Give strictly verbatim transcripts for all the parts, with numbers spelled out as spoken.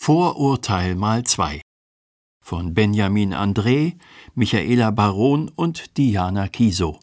Vorurteil mal zwei von Benjamin André, Michaela Baron und Diana Kiso.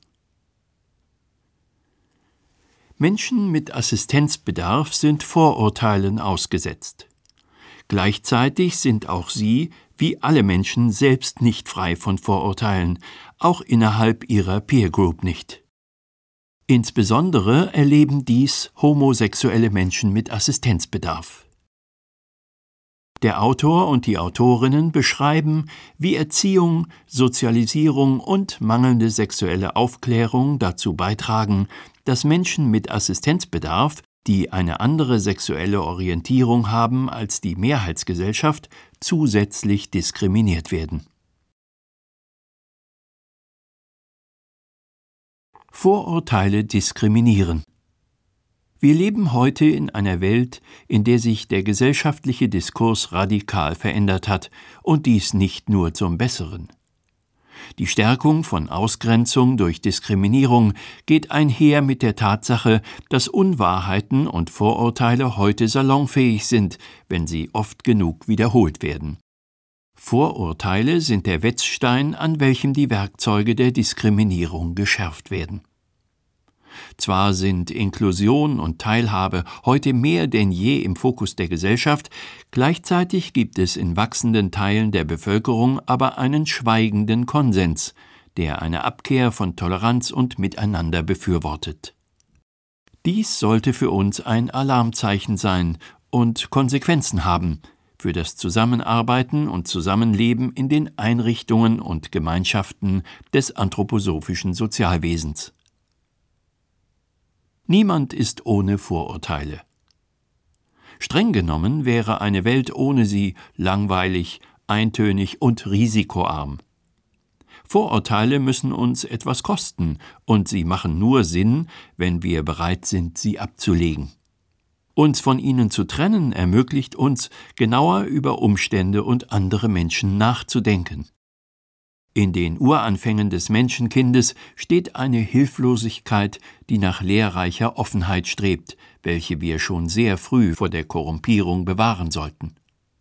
Menschen mit Assistenzbedarf sind Vorurteilen ausgesetzt. Gleichzeitig sind auch sie, wie alle Menschen, selbst nicht frei von Vorurteilen, auch innerhalb ihrer Peer Group nicht. Insbesondere erleben dies homosexuelle Menschen mit Assistenzbedarf. Der Autor und die Autorinnen beschreiben, wie Erziehung, Sozialisierung und mangelnde sexuelle Aufklärung dazu beitragen, dass Menschen mit Assistenzbedarf, die eine andere sexuelle Orientierung haben als die Mehrheitsgesellschaft, zusätzlich diskriminiert werden. Vorurteile diskriminieren. Wir leben heute in einer Welt, in der sich der gesellschaftliche Diskurs radikal verändert hat, und dies nicht nur zum Besseren. Die Stärkung von Ausgrenzung durch Diskriminierung geht einher mit der Tatsache, dass Unwahrheiten und Vorurteile heute salonfähig sind, wenn sie oft genug wiederholt werden. Vorurteile sind der Wetzstein, an welchem die Werkzeuge der Diskriminierung geschärft werden. Zwar sind Inklusion und Teilhabe heute mehr denn je im Fokus der Gesellschaft, gleichzeitig gibt es in wachsenden Teilen der Bevölkerung aber einen schweigenden Konsens, der eine Abkehr von Toleranz und Miteinander befürwortet. Dies sollte für uns ein Alarmzeichen sein und Konsequenzen haben für das Zusammenarbeiten und Zusammenleben in den Einrichtungen und Gemeinschaften des anthroposophischen Sozialwesens. Niemand ist ohne Vorurteile. Streng genommen wäre eine Welt ohne sie langweilig, eintönig und risikoarm. Vorurteile müssen uns etwas kosten, und sie machen nur Sinn, wenn wir bereit sind, sie abzulegen. Uns von ihnen zu trennen ermöglicht uns, genauer über Umstände und andere Menschen nachzudenken. In den Uranfängen des Menschenkindes steht eine Hilflosigkeit, die nach lehrreicher Offenheit strebt, welche wir schon sehr früh vor der Korrumpierung bewahren sollten.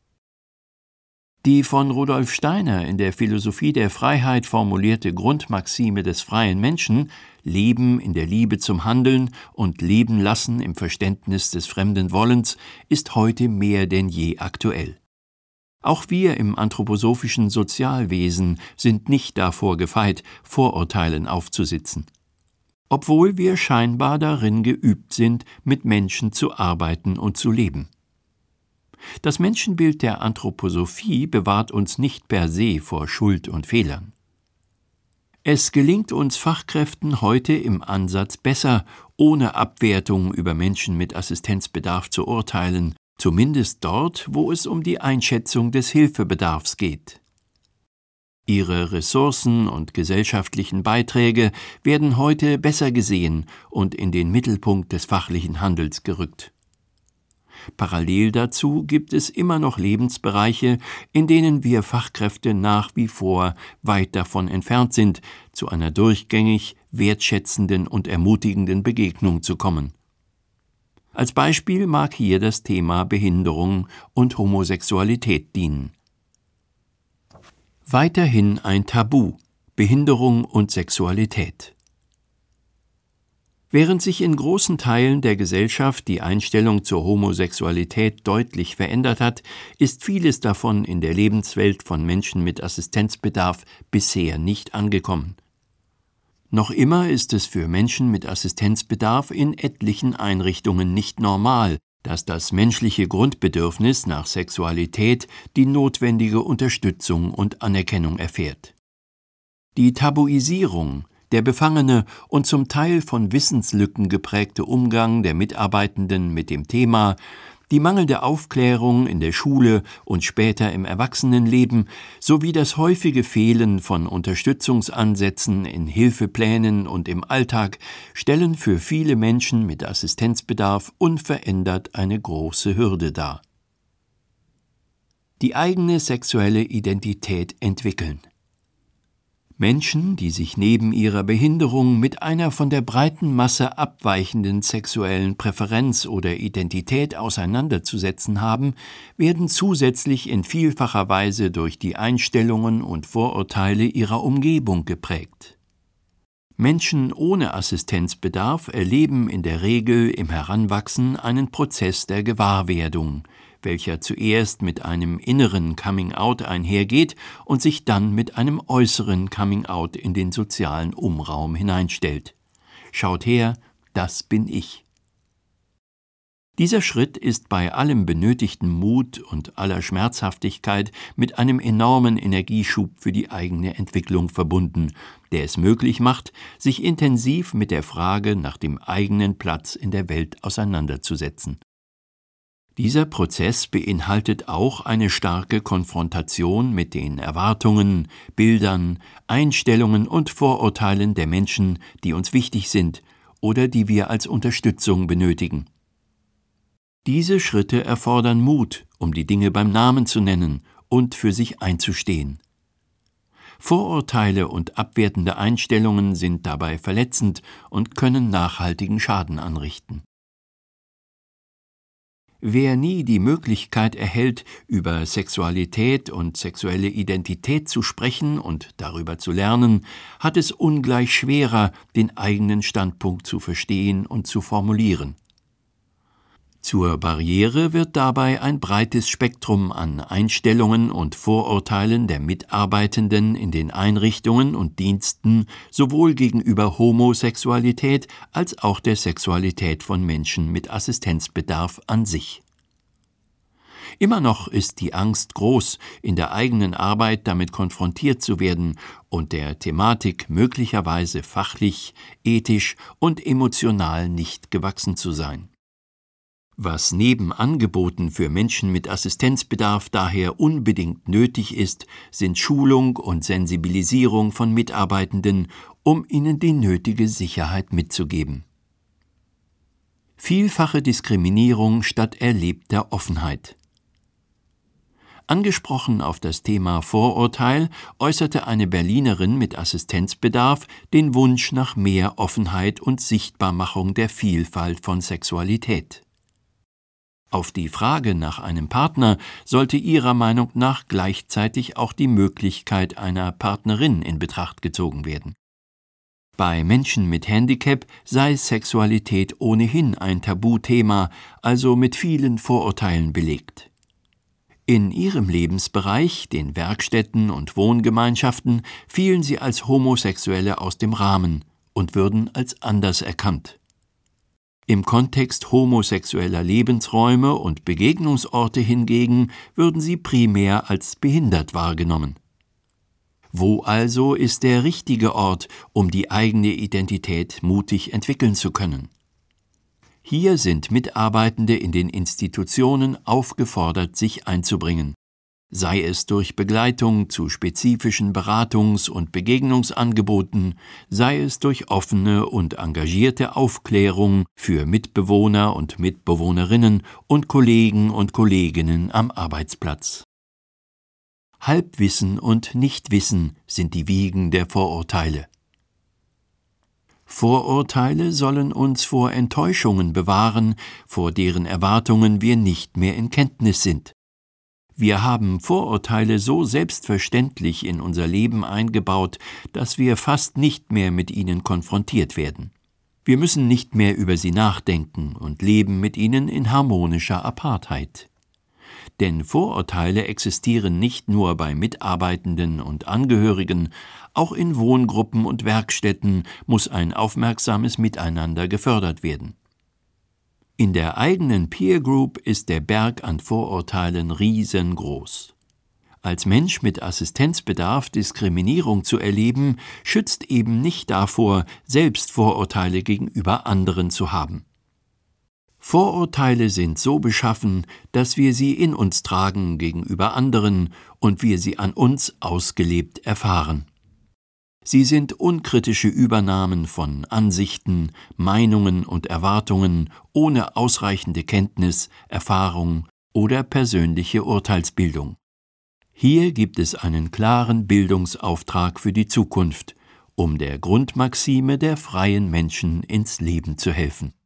Die von Rudolf Steiner in der Philosophie der Freiheit formulierte Grundmaxime des freien Menschen, Leben in der Liebe zum Handeln und Leben lassen im Verständnis des fremden Wollens, ist heute mehr denn je aktuell. Auch wir im anthroposophischen Sozialwesen sind nicht davor gefeit, Vorurteilen aufzusitzen. Obwohl wir scheinbar darin geübt sind, mit Menschen zu arbeiten und zu leben. Das Menschenbild der Anthroposophie bewahrt uns nicht per se vor Schuld und Fehlern. Es gelingt uns Fachkräften heute im Ansatz besser, ohne Abwertung über Menschen mit Assistenzbedarf zu urteilen, zumindest dort, wo es um die Einschätzung des Hilfebedarfs geht. Ihre Ressourcen und gesellschaftlichen Beiträge werden heute besser gesehen und in den Mittelpunkt des fachlichen Handels gerückt. Parallel dazu gibt es immer noch Lebensbereiche, in denen wir Fachkräfte nach wie vor weit davon entfernt sind, zu einer durchgängig wertschätzenden und ermutigenden Begegnung zu kommen. Als Beispiel mag hier das Thema Behinderung und Homosexualität dienen. Weiterhin ein Tabu: Behinderung und Sexualität. Während sich in großen Teilen der Gesellschaft die Einstellung zur Homosexualität deutlich verändert hat, ist vieles davon in der Lebenswelt von Menschen mit Assistenzbedarf bisher nicht angekommen. Noch immer ist es für Menschen mit Assistenzbedarf in etlichen Einrichtungen nicht normal, dass das menschliche Grundbedürfnis nach Sexualität die notwendige Unterstützung und Anerkennung erfährt. Die Tabuisierung, der befangene und zum Teil von Wissenslücken geprägte Umgang der Mitarbeitenden mit dem Thema, die mangelnde Aufklärung in der Schule und später im Erwachsenenleben sowie das häufige Fehlen von Unterstützungsansätzen in Hilfeplänen und im Alltag stellen für viele Menschen mit Assistenzbedarf unverändert eine große Hürde dar. Die eigene sexuelle Identität entwickeln. Menschen, die sich neben ihrer Behinderung mit einer von der breiten Masse abweichenden sexuellen Präferenz oder Identität auseinanderzusetzen haben, werden zusätzlich in vielfacher Weise durch die Einstellungen und Vorurteile ihrer Umgebung geprägt. Menschen ohne Assistenzbedarf erleben in der Regel im Heranwachsen einen Prozess der Gewahrwerdung, welcher zuerst mit einem inneren Coming-out einhergeht und sich dann mit einem äußeren Coming-out in den sozialen Umraum hineinstellt. Schaut her, das bin ich. Dieser Schritt ist bei allem benötigten Mut und aller Schmerzhaftigkeit mit einem enormen Energieschub für die eigene Entwicklung verbunden, der es möglich macht, sich intensiv mit der Frage nach dem eigenen Platz in der Welt auseinanderzusetzen. Dieser Prozess beinhaltet auch eine starke Konfrontation mit den Erwartungen, Bildern, Einstellungen und Vorurteilen der Menschen, die uns wichtig sind oder die wir als Unterstützung benötigen. Diese Schritte erfordern Mut, um die Dinge beim Namen zu nennen und für sich einzustehen. Vorurteile und abwertende Einstellungen sind dabei verletzend und können nachhaltigen Schaden anrichten. Wer nie die Möglichkeit erhält, über Sexualität und sexuelle Identität zu sprechen und darüber zu lernen, hat es ungleich schwerer, den eigenen Standpunkt zu verstehen und zu formulieren. Zur Barriere wird dabei ein breites Spektrum an Einstellungen und Vorurteilen der Mitarbeitenden in den Einrichtungen und Diensten sowohl gegenüber Homosexualität als auch der Sexualität von Menschen mit Assistenzbedarf an sich. Immer noch ist die Angst groß, in der eigenen Arbeit damit konfrontiert zu werden und der Thematik möglicherweise fachlich, ethisch und emotional nicht gewachsen zu sein. Was neben Angeboten für Menschen mit Assistenzbedarf daher unbedingt nötig ist, sind Schulung und Sensibilisierung von Mitarbeitenden, um ihnen die nötige Sicherheit mitzugeben. Vielfache Diskriminierung statt erlebter Offenheit. Angesprochen auf das Thema Vorurteil äußerte eine Berlinerin mit Assistenzbedarf den Wunsch nach mehr Offenheit und Sichtbarmachung der Vielfalt von Sexualität. Auf die Frage nach einem Partner sollte ihrer Meinung nach gleichzeitig auch die Möglichkeit einer Partnerin in Betracht gezogen werden. Bei Menschen mit Handicap sei Sexualität ohnehin ein Tabuthema, also mit vielen Vorurteilen belegt. In ihrem Lebensbereich, den Werkstätten und Wohngemeinschaften, fielen sie als Homosexuelle aus dem Rahmen und würden als anders erkannt. Im Kontext homosexueller Lebensräume und Begegnungsorte hingegen würden sie primär als behindert wahrgenommen. Wo also ist der richtige Ort, um die eigene Identität mutig entwickeln zu können? Hier sind Mitarbeitende in den Institutionen aufgefordert, sich einzubringen. Sei es durch Begleitung zu spezifischen Beratungs- und Begegnungsangeboten, sei es durch offene und engagierte Aufklärung für Mitbewohner und Mitbewohnerinnen und Kollegen und Kolleginnen am Arbeitsplatz. Halbwissen und Nichtwissen sind die Wiegen der Vorurteile. Vorurteile sollen uns vor Enttäuschungen bewahren, vor deren Erwartungen wir nicht mehr in Kenntnis sind. Wir haben Vorurteile so selbstverständlich in unser Leben eingebaut, dass wir fast nicht mehr mit ihnen konfrontiert werden. Wir müssen nicht mehr über sie nachdenken und leben mit ihnen in harmonischer Apartheid. Denn Vorurteile existieren nicht nur bei Mitarbeitenden und Angehörigen, auch in Wohngruppen und Werkstätten muss ein aufmerksames Miteinander gefördert werden. In der eigenen Peer Group ist der Berg an Vorurteilen riesengroß. Als Mensch mit Assistenzbedarf Diskriminierung zu erleben, schützt eben nicht davor, selbst Vorurteile gegenüber anderen zu haben. Vorurteile sind so beschaffen, dass wir sie in uns tragen gegenüber anderen und wir sie an uns ausgelebt erfahren. Sie sind unkritische Übernahmen von Ansichten, Meinungen und Erwartungen ohne ausreichende Kenntnis, Erfahrung oder persönliche Urteilsbildung. Hier gibt es einen klaren Bildungsauftrag für die Zukunft, um der Grundmaxime der freien Menschen ins Leben zu helfen.